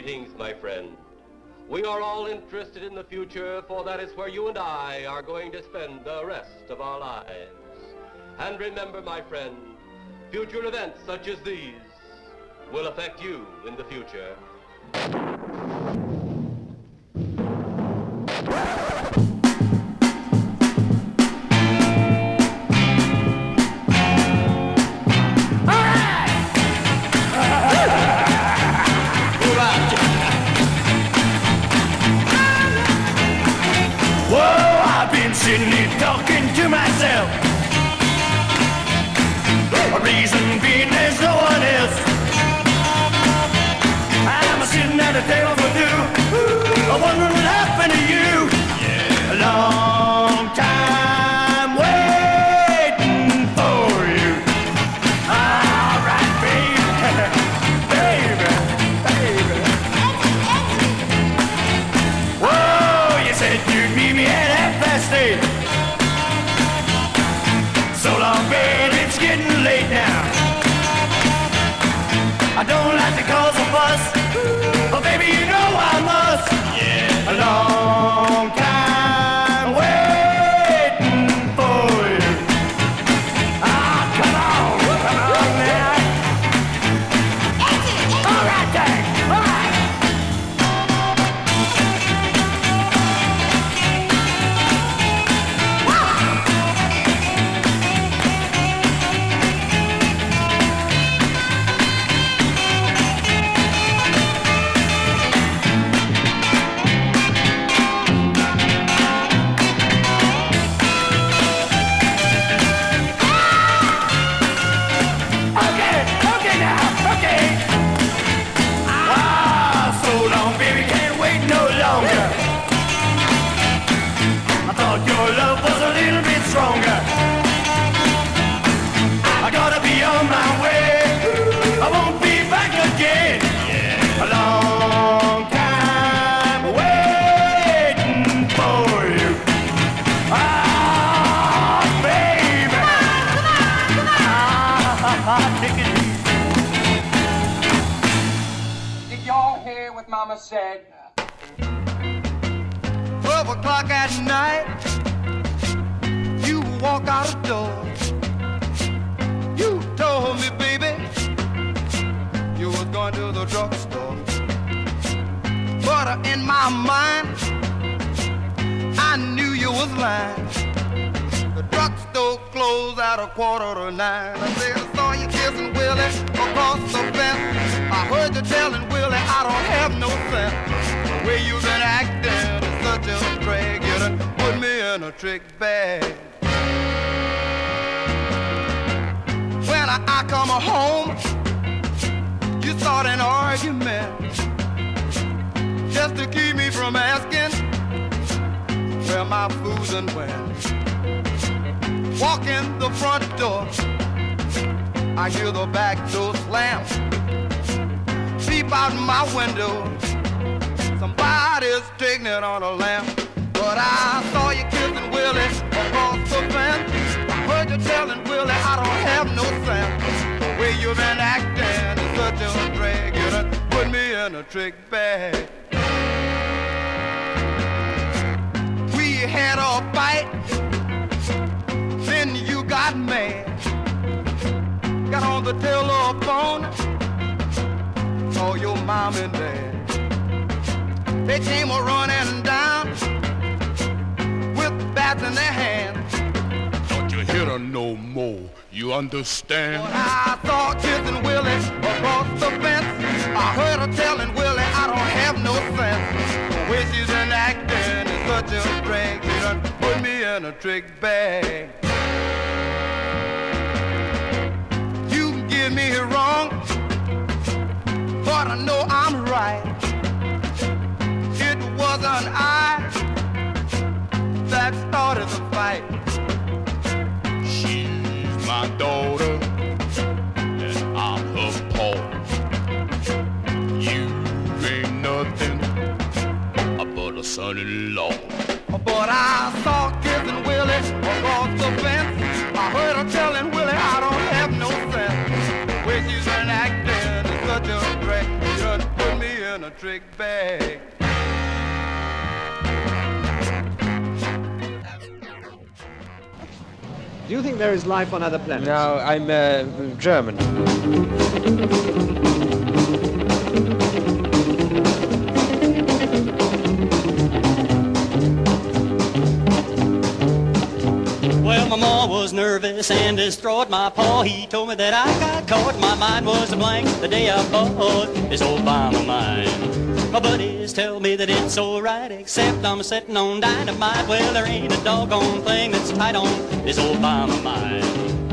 Greetings, my friend. We are all interested in the future, for that is where you and I are going to spend the rest of our lives. And remember, my friend, future events such as these will affect you in the future. Sitting here talking to myself. A reason being there's no one else. I'm sitting at a table for two, wondering what happened to you. Yeah. A long time waiting for you. All right, baby, baby. Whoa, you said you'd meet me at 8:30. So long, baby, it's getting late now. I don't like to cause a fuss, but baby, you know I must. Yeah. A long time waiting for you. Ah, come on now. All right, Dang, all right. Did y'all hear what Mama said? 12 o'clock at night, you walk out the door. You told me, baby, you was going to the drugstore. But in my mind, I knew you was lying. The drugstore closed at 8:45. I said I saw you kissing Willie across the fence. I heard you telling Willie I don't have no sense. The way you've been acting is such a drag. You done put me in a trick bag. When I come home, you start an argument just to keep me from asking where my food's and when. Walk in the front door, I hear the back door slam. Peep out my window, somebody's taking it on a lamp. But I saw you kissing Willie across the fence. I heard you telling Willie I don't have no sense. The way you've been acting is such a drag. You done put me in a trick bag. We had a fight, then you got mad. Got on the telephone, saw your mom and dad. They came a-running down with bats in their hands. Don't you hit her no more, you understand? But I saw kissing Willie across the fence. I heard her telling Willie I don't have no sense. The way she's been acting is such a drag. She done put me in a trick bag. You can get me wrong, but I know I'm right. It wasn't I that started the fight. She's my daughter, and I'm her paw. You ain't nothing but a son-in-law. But I saw kissing Willie across the fence. I heard her telling Willie I don't have no sense. The way she's been acting is such a drag. You done put me in a electric bag. Do you think there is life on other planets? No, I'm German. Well, my ma was nervous and distraught. My pa, he told me that I got caught. My mind was a blank the day I bought this old bomb of mine. My buddies tell me that it's alright, except I'm sitting on dynamite. Well, there ain't a doggone thing that's tight on this old bomb of mine.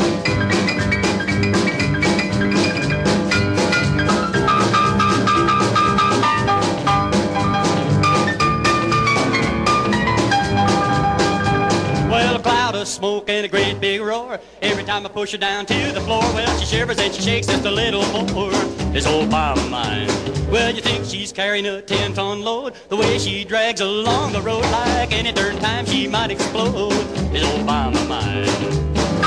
Smoke and a great big roar. Every time I push her down to the floor, well, she shivers and she shakes just a little more. This old bomb of mine. Well, you think she's carrying a 10-ton load? The way she drags along the road, like any third time she might explode. This old bomb of mine.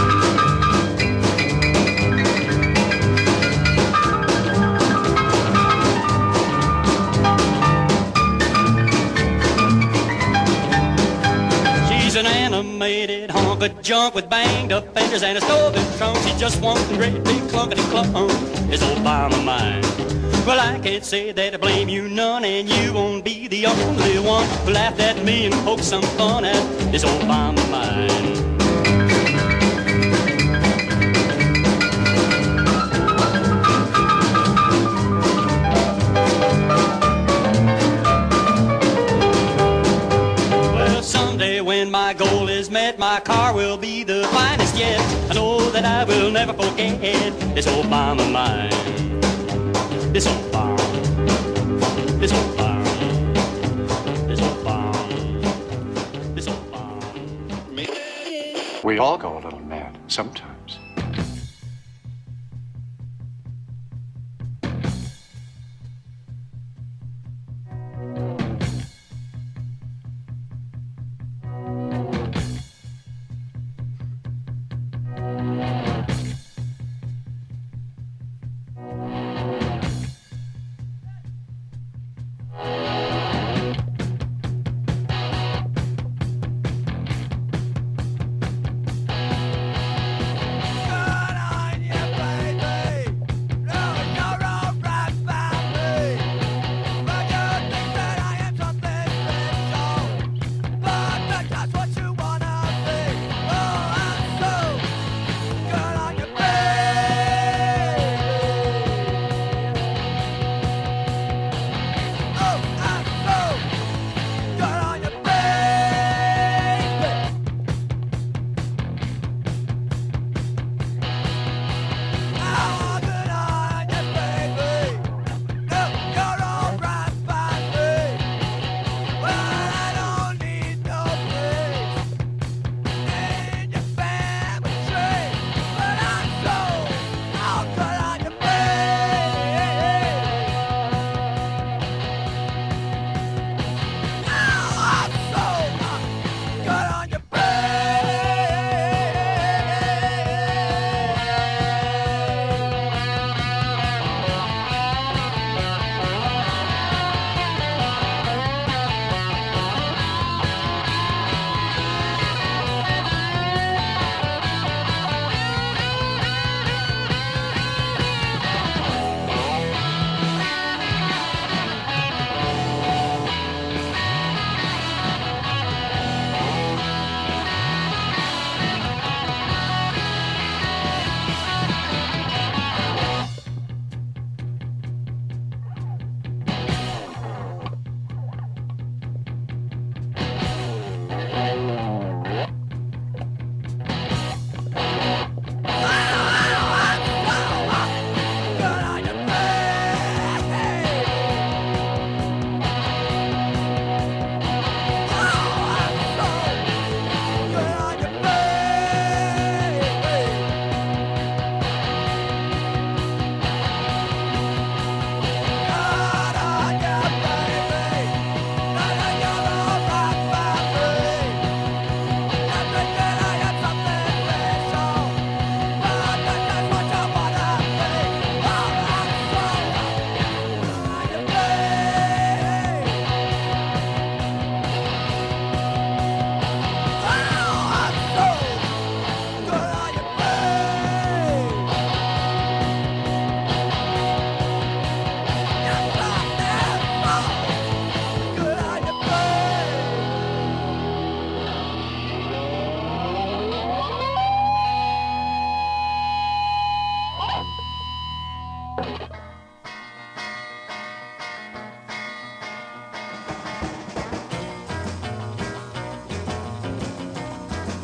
She's an animated hunk of junk with banged up fenders and a stoven trunk. She's just one great big clunkety clunk. This old bomb of mine. Well, I can't say that I blame you none, and you won't be the only one who laughed at me and poked some fun at this old bomb of mine. When my goal is met, my car will be the finest yet. I know that I will never forget this old bomb of mine. This old bomb. This old bomb. This old bomb. This old bomb. We all go a little mad sometimes.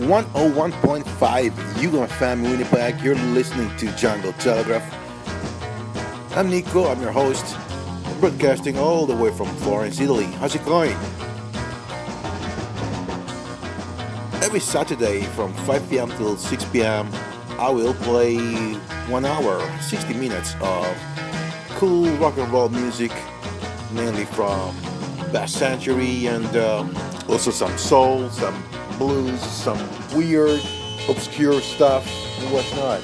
101.5 UMFM Winnipeg. You're listening to Jungle Telegraph. I'm Nico, I'm your host, broadcasting all the way from Florence, Italy. How's it going? Every Saturday from 5 p.m. till 6 p.m. I will play 1 hour, 60 minutes of cool rock and roll music, mainly from past century and also some soul, some blues, some weird, obscure stuff and whatnot.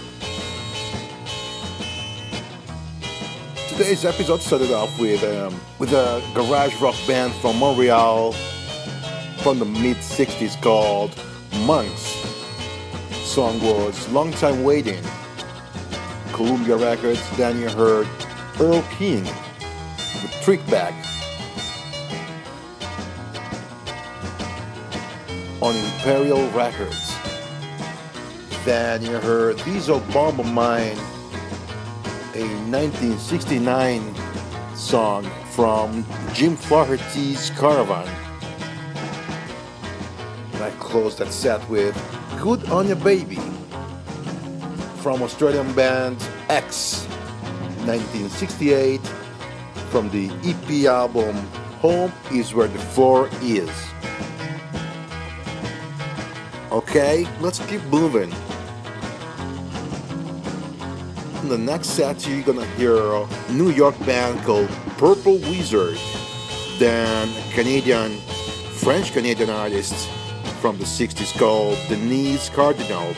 Today's episode started off with a garage rock band from Montreal from the mid-60s called Monks. Song was Long Time Waiting. Columbia Records. Then you heard Earl King with Trickback on Imperial Records. Then you heard Diesel Bomb of Mine, a 1969 song from Jim Flaherty's Caravan. And I closed that set with Good On Ya Baby from Australian band X, 1968, from the EP album Home Is Where the Floor Is. Okay, let's keep moving. In the next set you're gonna hear a New York band called Purple Wizard, then French-Canadian artists from the 60s called Denise Cardinals,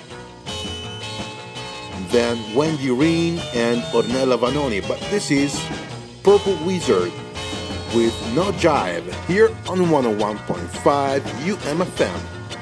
then Wendy Reen and Ornella Vanoni. But this is Purple Wizard with No Jive here on 101.5 UMFM.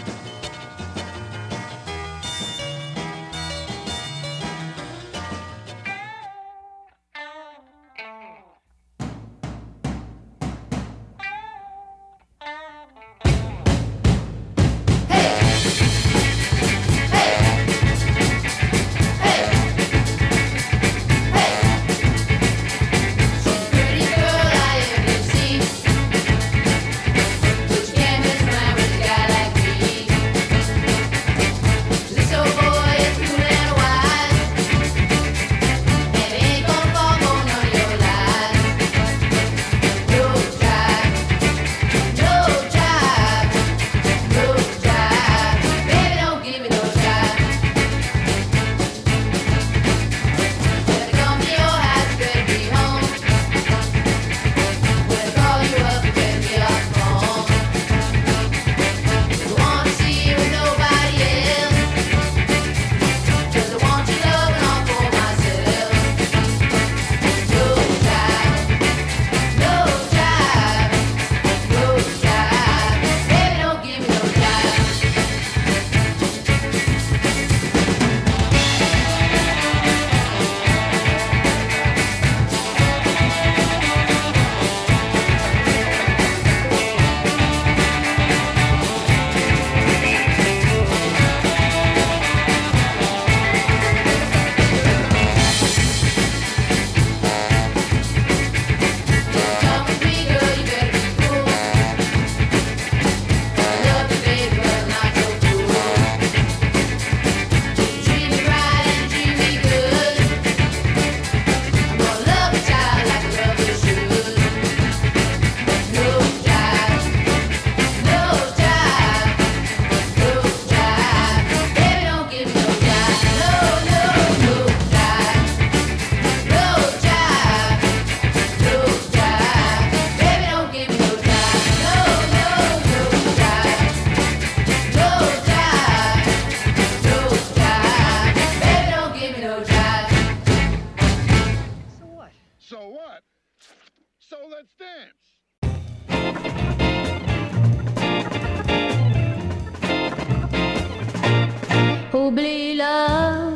Oublie-la,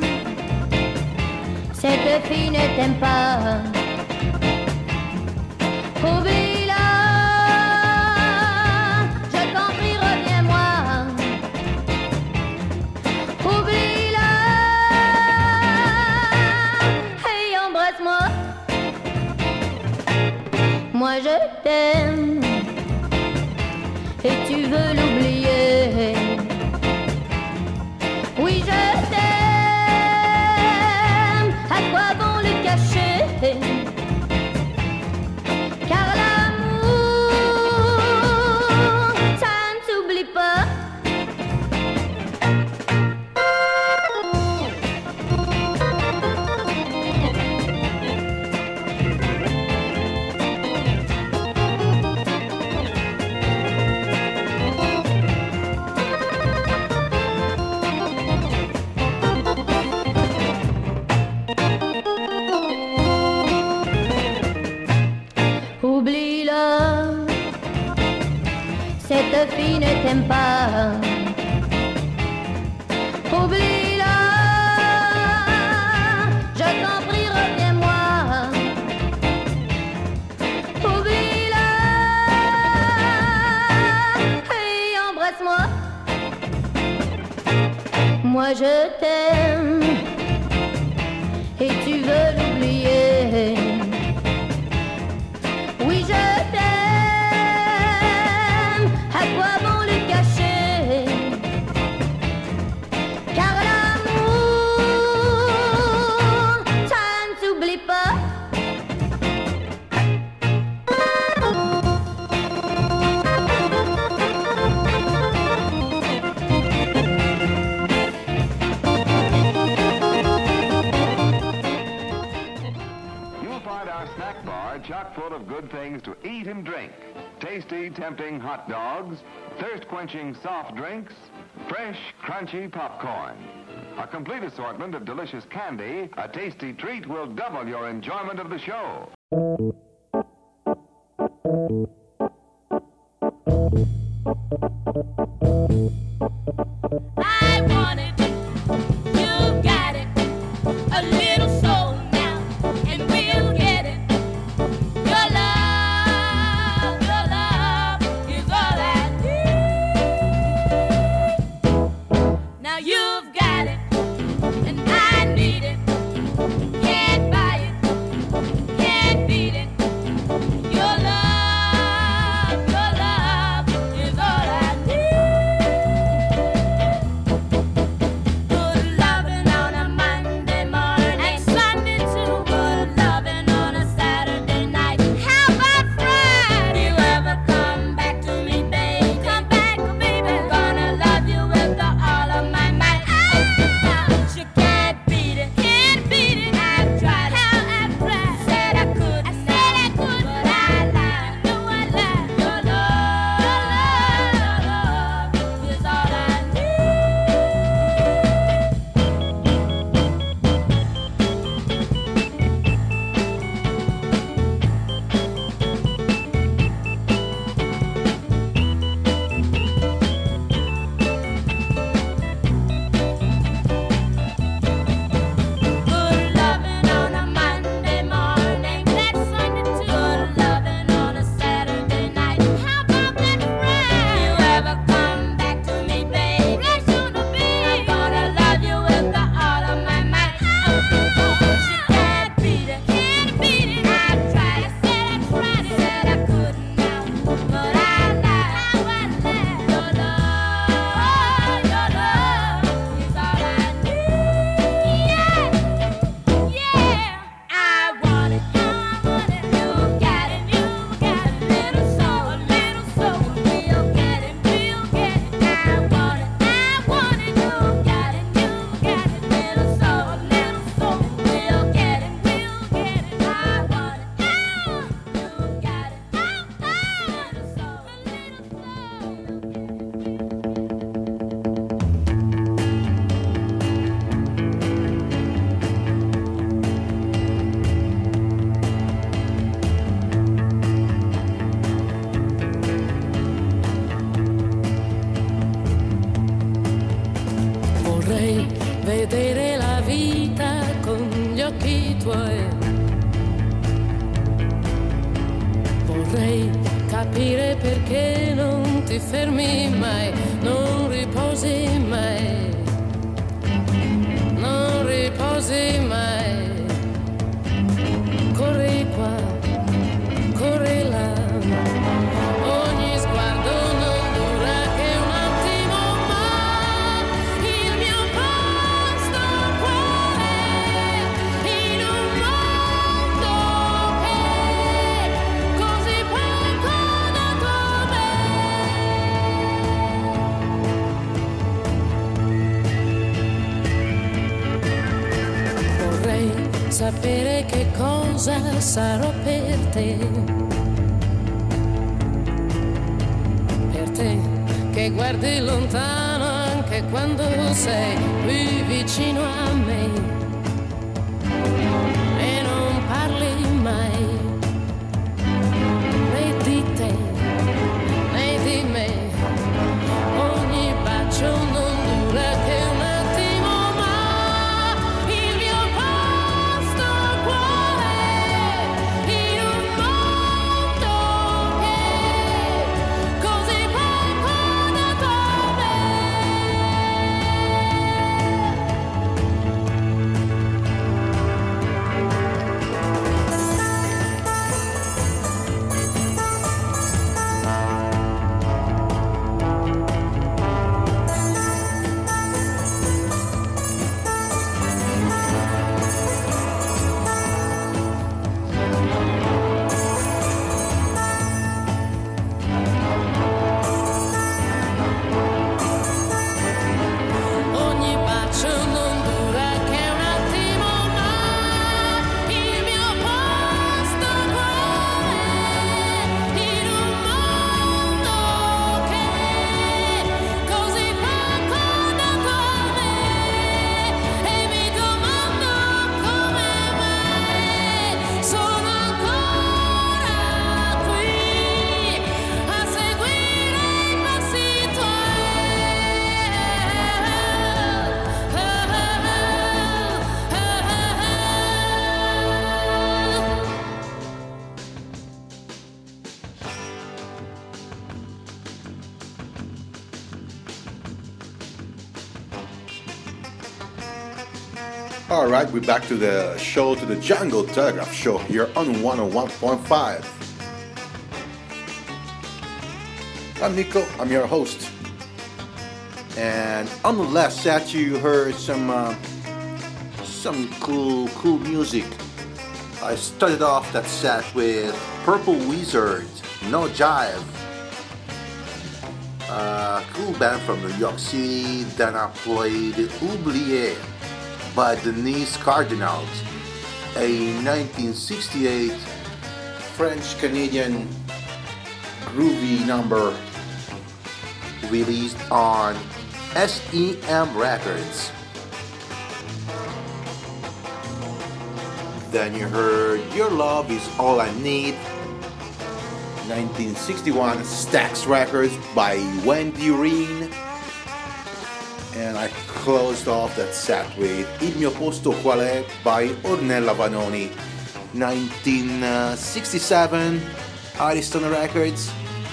cette fille ne t'aime pas. Oublie-la, je t'en prie, reviens-moi. Oublie-la, hey, embrasse-moi. Moi je t'aime et tu veux l'oublier. chock full of good things to eat and drink. Tasty, tempting hot dogs, thirst-quenching soft drinks, fresh, crunchy popcorn. A complete assortment of delicious candy, a tasty treat will double your enjoyment of the show. I want it, you got it, a little soul now, and we'll get it. Your love is all I need. Now you've got it, and I need it. Can't buy it, can't beat it. Your love is all I need. Good loving on a Monday morning and Sunday too. Good loving on a Saturday night. How about Friday? You ever come back to me, baby? Come back, baby. Gonna love you with all of my might. You can't beat it, can't beat it. I've tried it, how I've tried. Said I could, but I lied. No, I lied. Your love is all I need. Good loving on a Monday morning, that Sunday too. Good loving on a Saturday night. How about that Friday? You ever come back to me, baby? Right on the beat. I'm gonna love you with all of my might. You can't beat it, can't beat it. I've tried it, said I tried it, said I couldn't now, but I lied. How I lied. Your love is all I need. Yeah, I want it, you got it, little soul, we'll get it, I want it, you got it, little soul, we'll get it, I want it, you got it, Vorrei vedere la vita con gli occhi tuoi. Vorrei capire perché non ti fermi mai, non riposi mai, non riposi mai. Corri qua, corri là. Ogni sguardo non dura che un attimo, ma il mio posto qua è in un mondo che così poco dato a me. Vorrei sapere che cosa sarò per te. Per te che guardi lontano anche quando sei qui vicino a me e non parli mai né di te né di me. Ogni bacio non dura che un attimo, ma il mio posto qua è in un mondo che così poco dato a me. All right, we're back to the show, to the Jungle Telegraph show here on 101.5. I'm Nico, I'm your host. And on the last set you heard some cool music. I started off that set with Purple Wizard, No Jive. Cool band from New York City. Then I played Oublié by Denise Cardinals, a 1968 French-Canadian groovy number released on SEM Records. Then you heard Your Love Is All I Need, 1961 Stax Records by Wendy Reen. And I closed off that set with Il mio posto qual è by Ornella Vanoni, 1967 Ariston Records.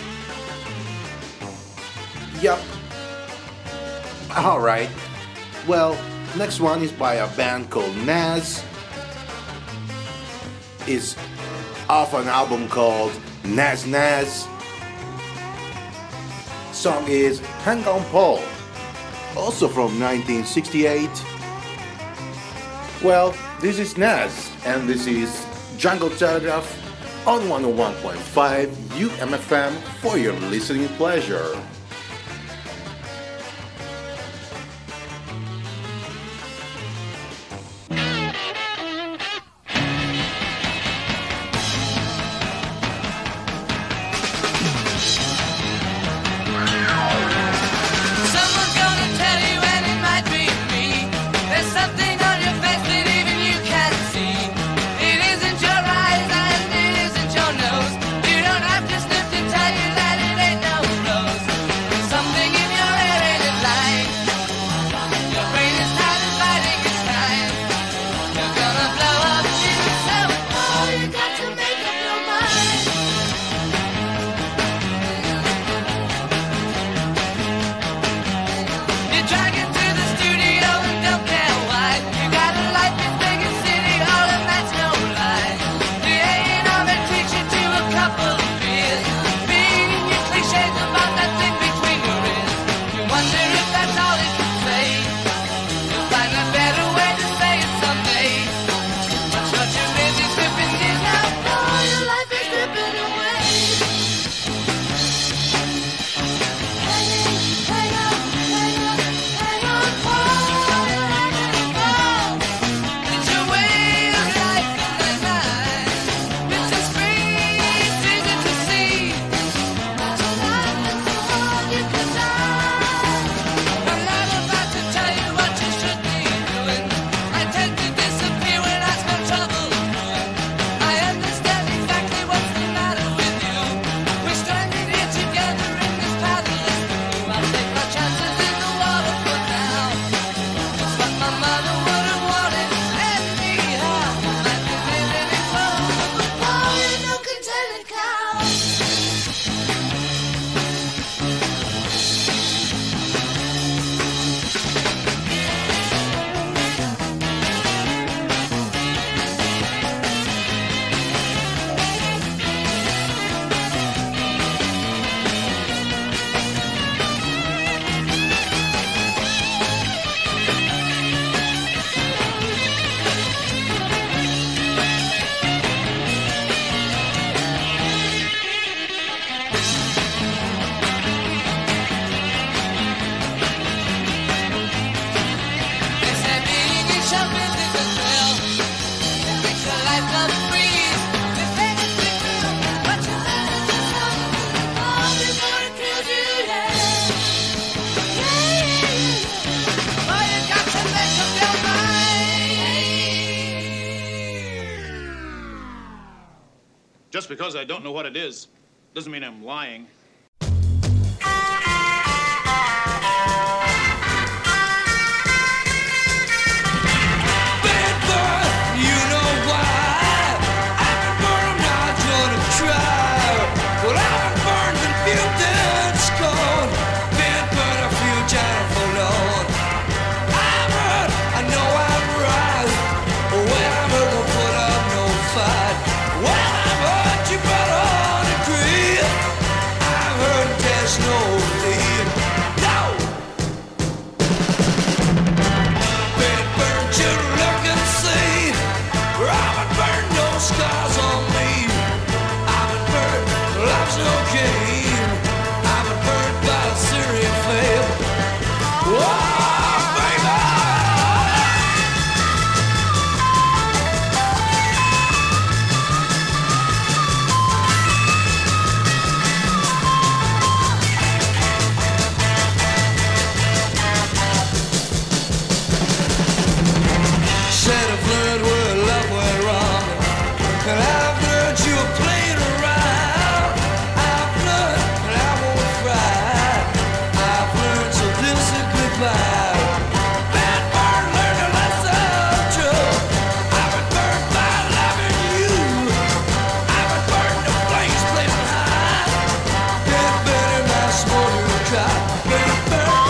Yup. Alright. Well, next one is by a band called Nas. It's off an album called Nas Nas. Song is Hang On Paul, also from 1968. Well, this is Nas, and this is Jungle Telegraph on 101.5 UMFM for your listening pleasure. Just because I don't know what it is, doesn't mean I'm lying. I know I'm right. and I've learned you were playing around. I've learned and I won't cry. I've learned, so this is goodbye. Bad bird learned a lesson true. I've been burned by loving you. I've been burned to flames blazing high. Been burning my smoldering cry. Been burned.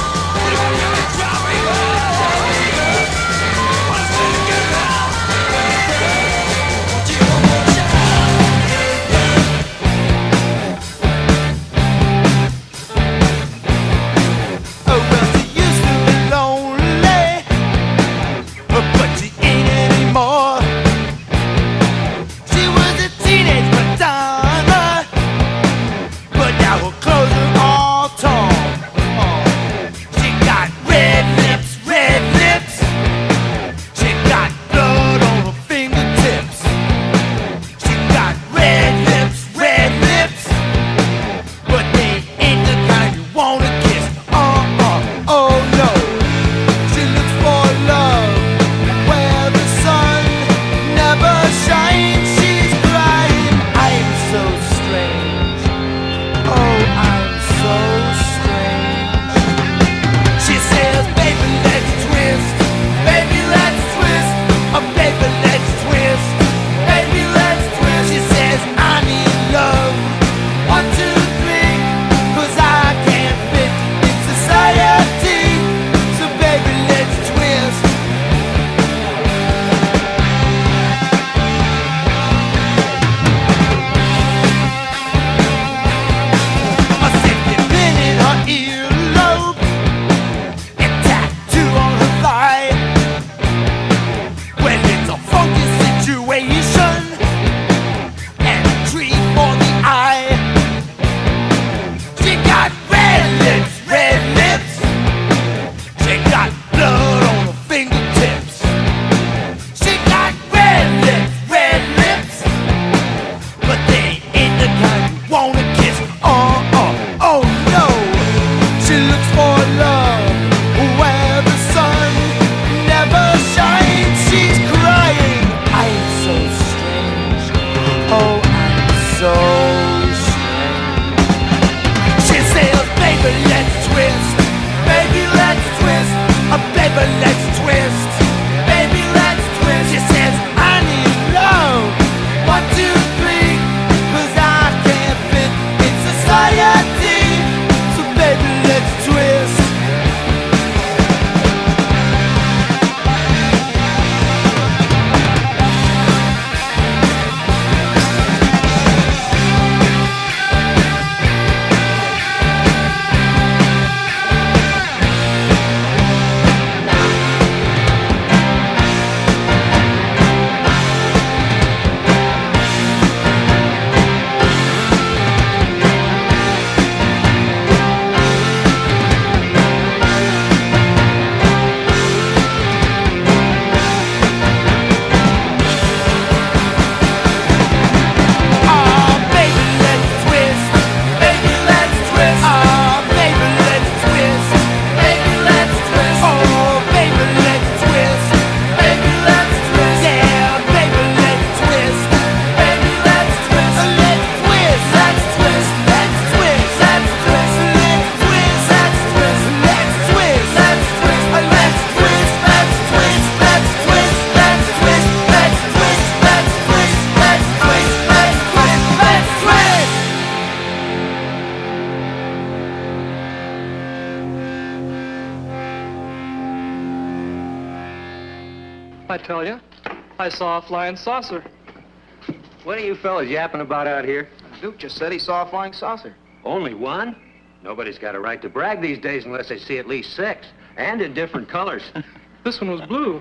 I tell you, I saw a flying saucer. What are you fellas yapping about out here? Duke just said he saw a flying saucer. Only one? Nobody's got a right to brag these days unless they see at least 6, and in different colors. This one was blue.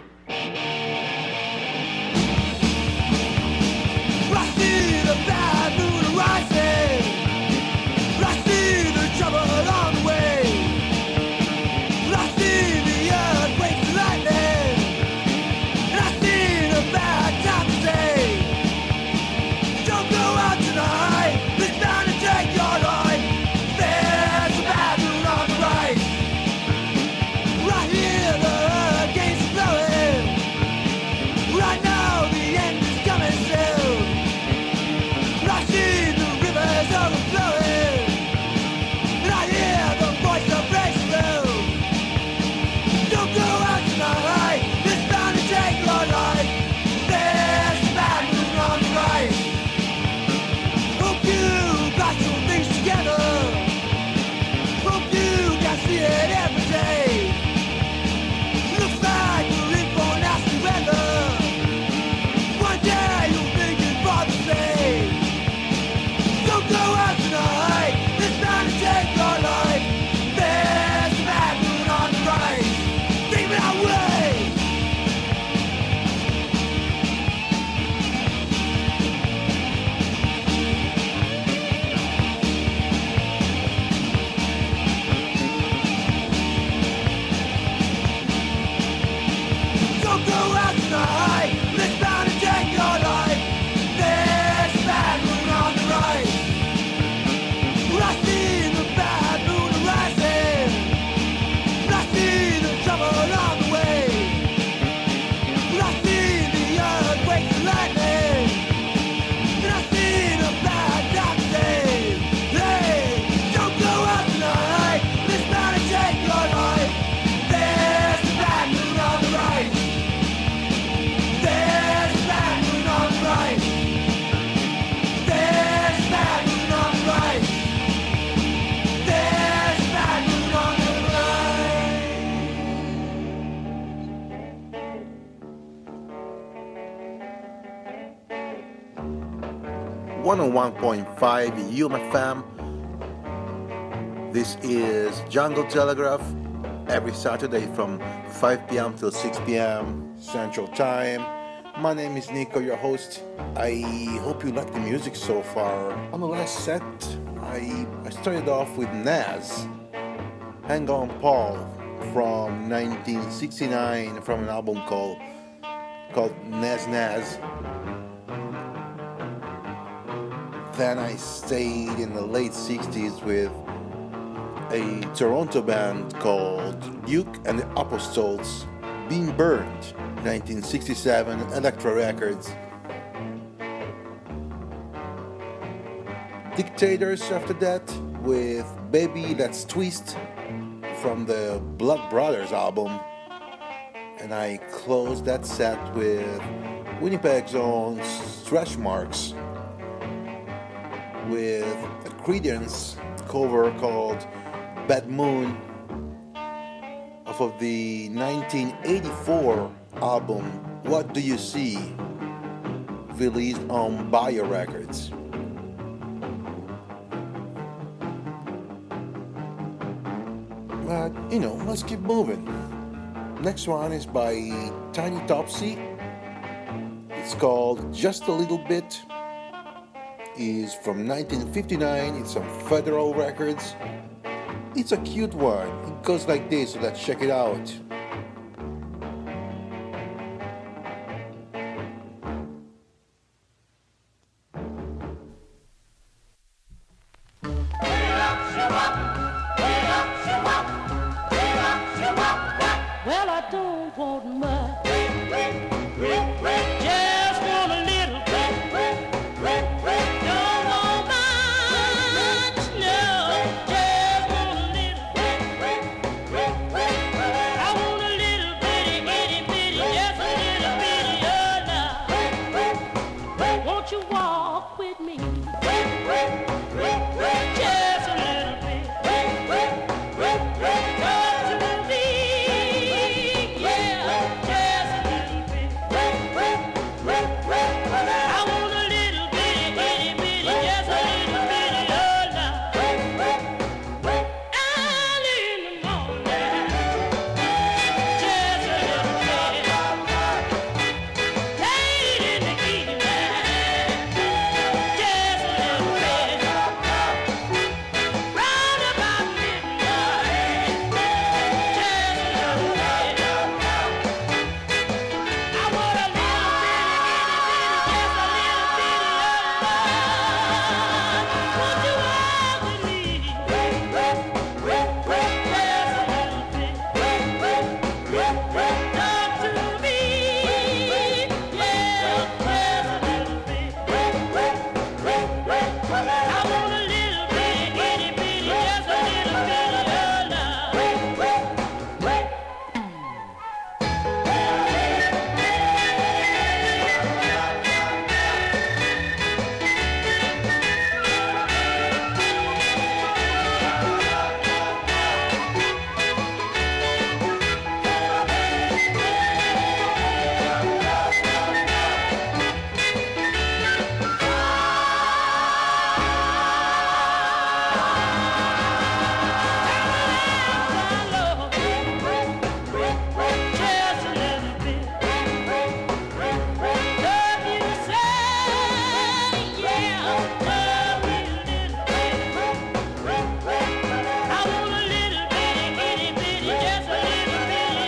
101.5 UMFM. This is Jungle Telegraph every Saturday from 5 p.m. till 6 p.m. Central Time. My name is Nico, your host. I hope you like the music so far. On the last set, I started off with Nas, Hang On Paul, from 1969, from an album called Nas Nas. Then I stayed in the late 60s with a Toronto band called Duke and the Apostles, Being Burned, 1967, Elektra Records. Dictators after that with Baby Let's Twist from the Blood Brothers album. And I closed that set with Winnipeg's own Stretch Marks with a Creedence cover called Bad Moon off of the 1984 album What Do You See, released on Bio Records. But, let's keep moving. Next one is by Tiny Topsy. It's called Just a Little Bit. Is from 1959. It's on Federal Records. It's a cute one. It goes like this, so let's check it out. Well, I don't want much. Just want a little bit. Don't want much, no. Just want a little bit. I want a little bitty, itty bitty, just a little bitty love. Won't you walk with me? Just a little bit. Talk to me, yeah, just a little bit. I want a little bitty, itty bitty, just a little bitty love. Early in the morning, just a little bit. Late in the evening, just a little bit. Round about midnight, just a little bit. I want a little bitty, just a little bitty love. Won't you walk with me? Just a little bit. Talk to me, yeah, just a little bit. I want a little bitty, itty bitty, just a little bitty love. Just a little bit. Love you say, yeah, love you a little bit. I want a little bitty, itty bitty, just a little bitty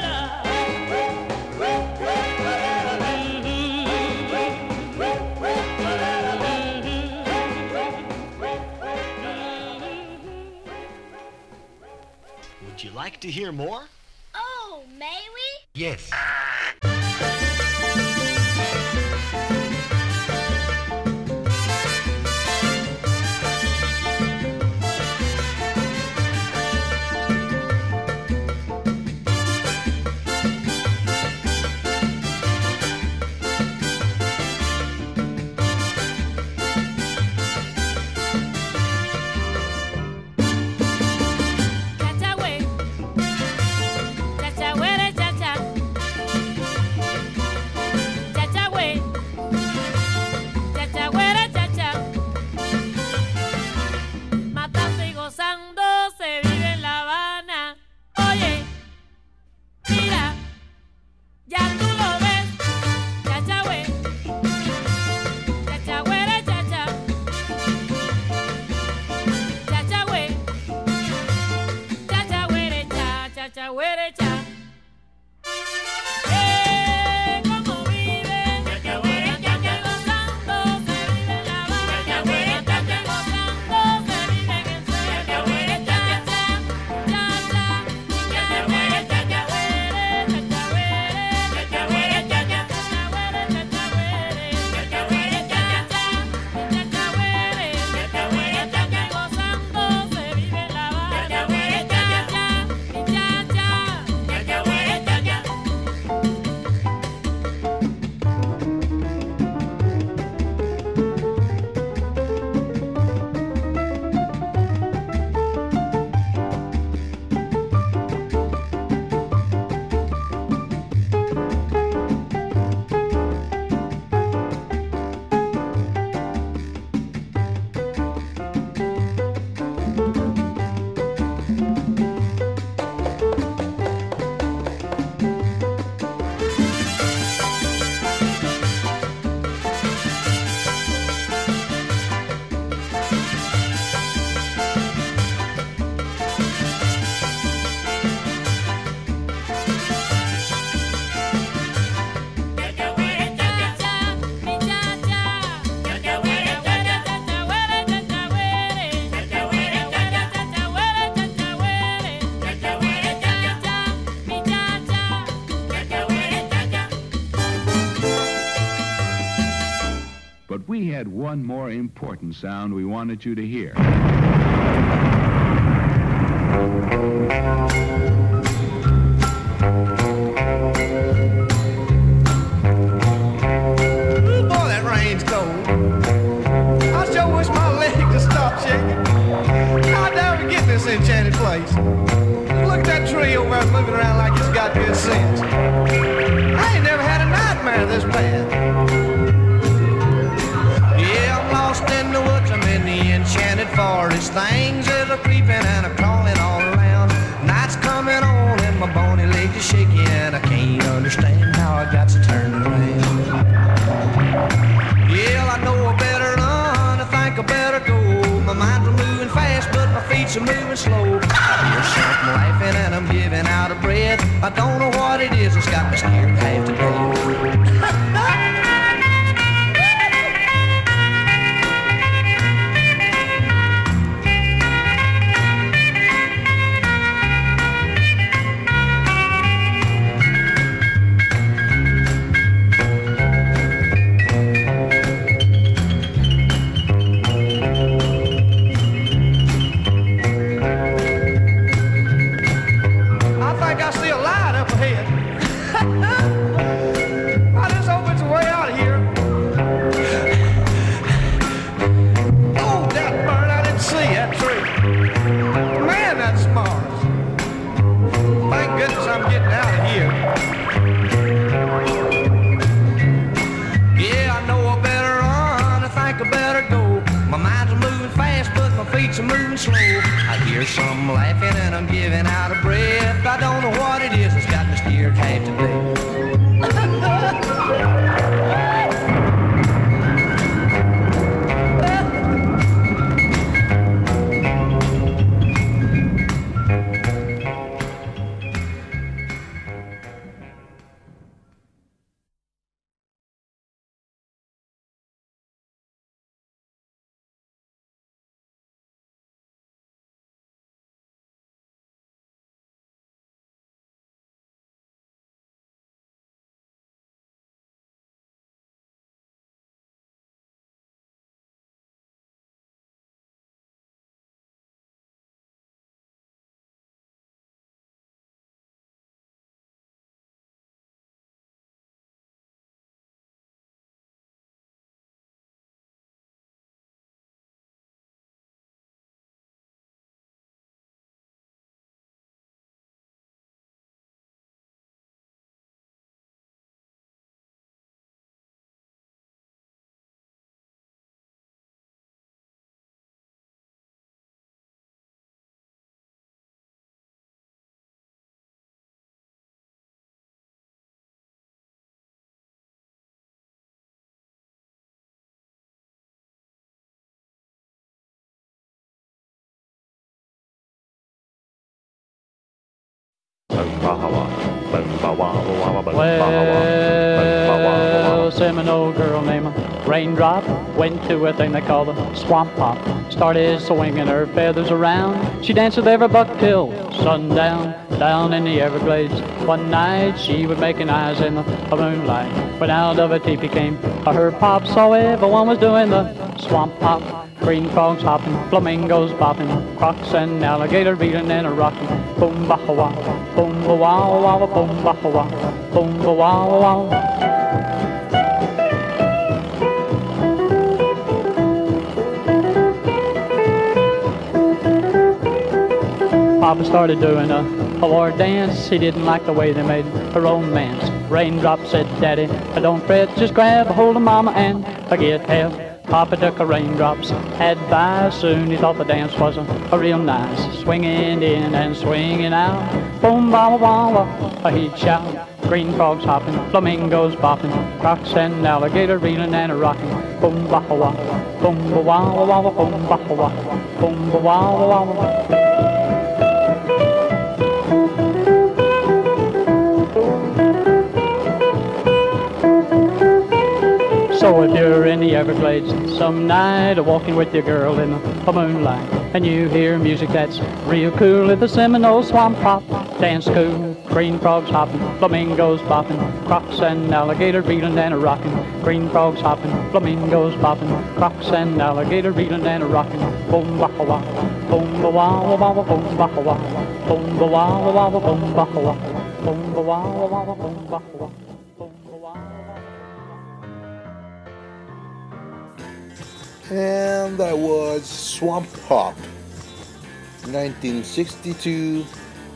Would you like to hear more? Oh, may we? Yes. Cha-cha way, cha-cha, we had one more important sound we wanted you to hear. Ooh, boy, that rain's cold. I sure wish my legs would stop shaking. How'd I ever get this enchanted place? Look at that tree over there moving around like it's got good sense. I ain't never had a nightmare this bad. Yeah, I'm lost in the woods, I'm in the enchanted forest. Things that are creeping and are crawling all around. Night's coming on and my bony legs are shaking, and I can't understand how I got to turn around. Yeah, I know I better run, I think I better go. My mind's moving fast, but my feet are moving slow. I hear something laughing and I'm giving out a breath. I don't know what it is, it's got me scared half to death. Well, Seminole girl named Raindrop went to a thing they call the swamp pop. Started swinging her feathers around. She danced with every buck till sundown. Down in the Everglades one night, she was making eyes in the moonlight. When out of a teepee came her pop, saw everyone was doing the swamp pop. Green frogs hopping, flamingos bopping, crocs and alligator beating and a rocking. Boom ba ha wah, boom ba wah wah, boom ba ha wah, boom ba wah wah. Papa started doing a war dance. He didn't like the way they made a romance. Raindrop said, Daddy, don't fret, just grab a hold of Mama and get help. Papa took a Raindrop's advice. Soon he thought the dance was a real nice. Swinging in and swinging out. Boom, ba, wah, wah, he'd shout. Green frogs hopping, flamingos bopping, crocs and alligator reeling and a rocking. Boom, ba, wah, boom, ba, wah, wah, wah, boom, ba, wah, boom, ba, wah, wah, wah. So if you're in the Everglades some night, or walking with your girl in the moonlight, and you hear music that's real cool, at the Seminole Swamp Pop dance cool. Green frogs hopping, flamingos bopping, crocs and alligator reeling and a rocking. Green frogs hopping, flamingos bopping, crocs and alligator reeling and a rocking. Boom waka waka, boom ba wah wah wah, boom waka waka, boom ba wah wah wah, boom waka waka, boom ba wah wah wah, boom waka waka. And that was Swamp Hop, 1962,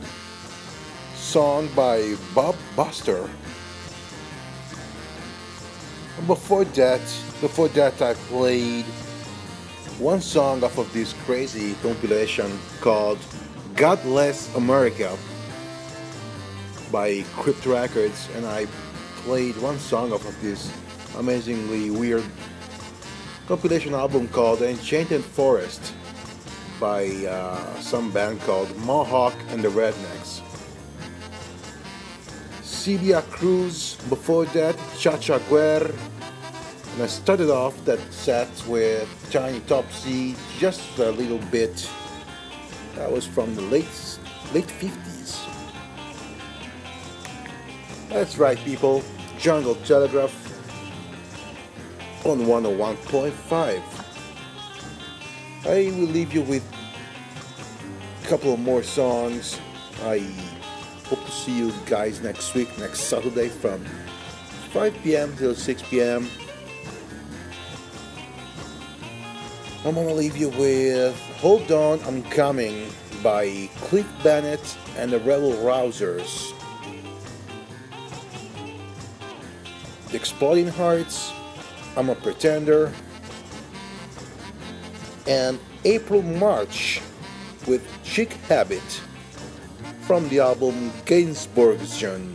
song by Bob Buster. And before that I played one song off of this crazy compilation called God Bless America by Crypt Records, and I played one song off of this amazingly weird compilation album called Enchanted Forest by some band called Mohawk and the Rednecks. Celia Cruz, before that Cha-Cha Guerre, and I started off that set with Tiny Topsy, just a little bit. That was from the late 50s. That's right, people. Jungle Telegraph on 101.5. I will leave you with a couple of more songs. I hope to see you guys next week, next Saturday from 5 p.m. till 6 p.m. I'm gonna leave you with Hold On, I'm Coming by Cliff Bennett and the Rebel Rousers. The Exploding Hearts, I'm a Pretender, and April March with Chick Habit from the album Gainsbourgian.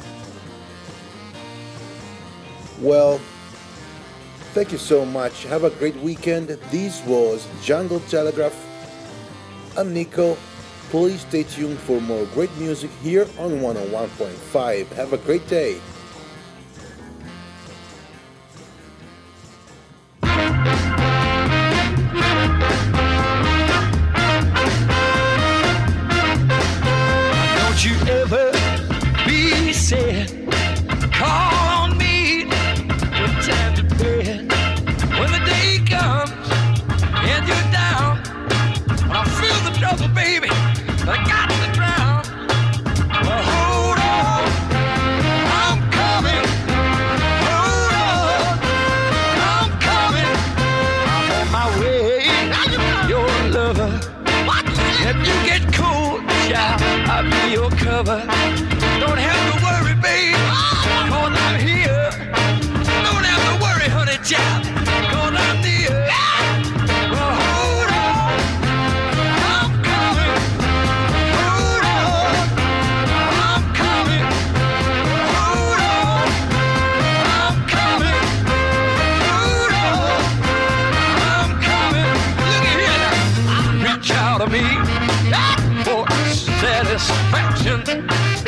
Well, thank you so much. Have a great weekend. This was Jungle Telegraph. I'm Nico. Please stay tuned for more great music here on 101.5. Have a great day. Don't you ever be sad. Call on me when time to bed. When the day comes and you're down, when I feel the trouble, baby, I got to drown. Well, hold on, I'm coming. Hold on, I'm coming. I'm on my way. Your lover. If you get cold, child, I'll be your cover. Don't have to worry, babe, 'cause I'm here. Don't have to worry, honey, child, 'cause I'm near. Well, hold on, I'm coming. Hold on, I'm coming. Hold on, I'm coming. Hold on, I'm coming. Look at here now. Reach out to me for satisfaction.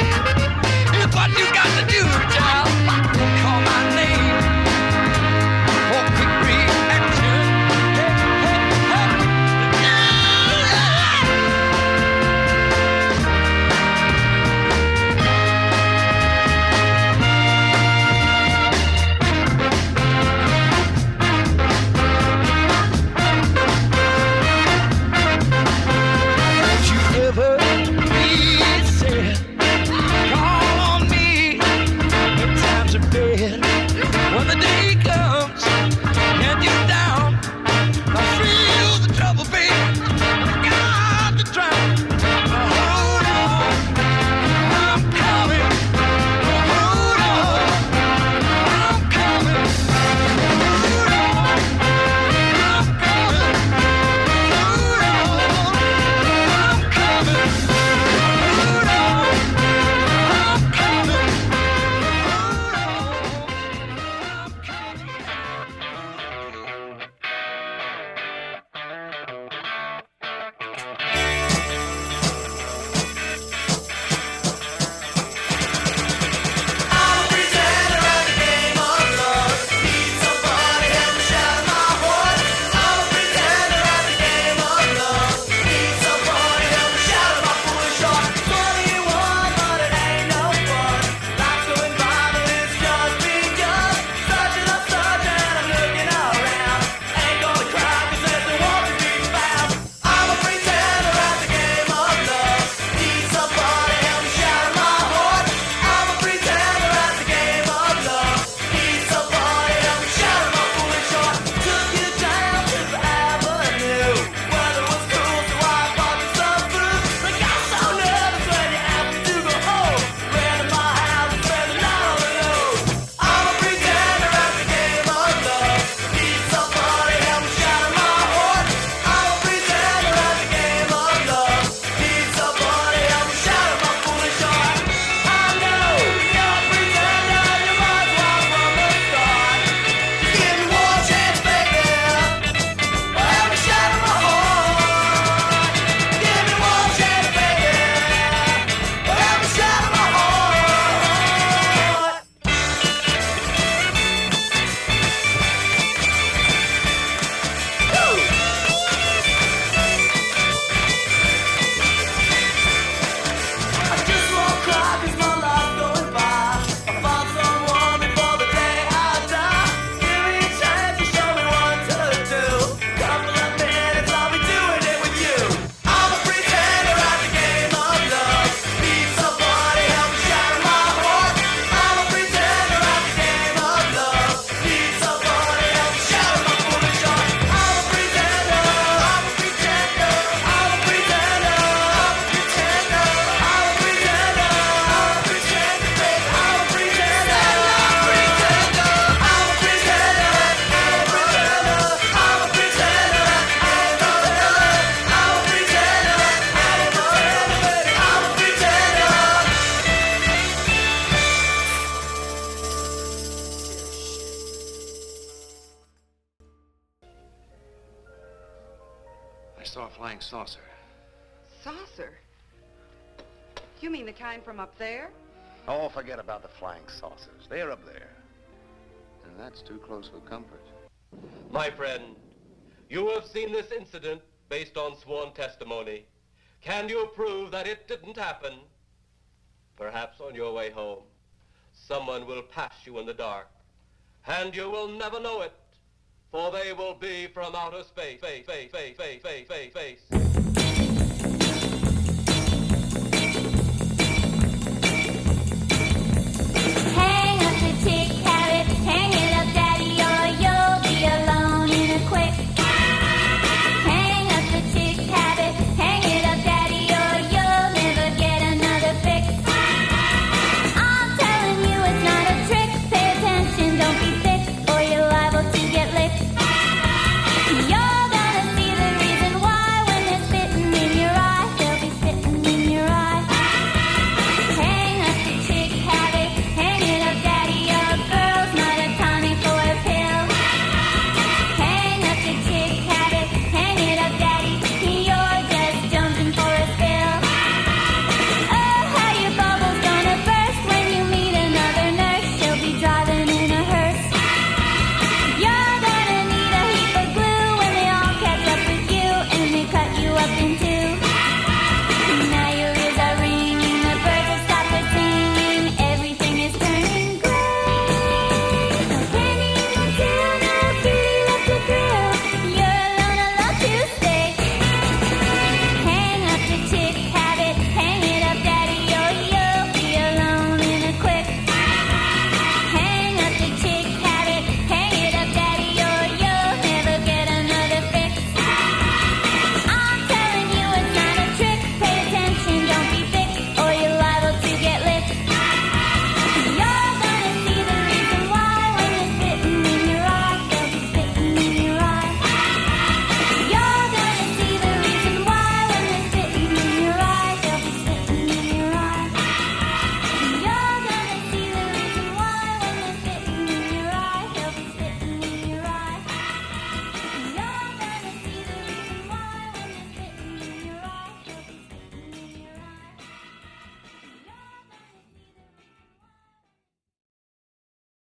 saw a flying saucer. Saucer? You mean the kind from up there? Oh, forget about the flying saucers. They're up there. And that's too close for comfort. My friend, you have seen this incident based on sworn testimony. Can you prove that it didn't happen? Perhaps on your way home, someone will pass you in the dark, and you will never know it, for they will be from outer space.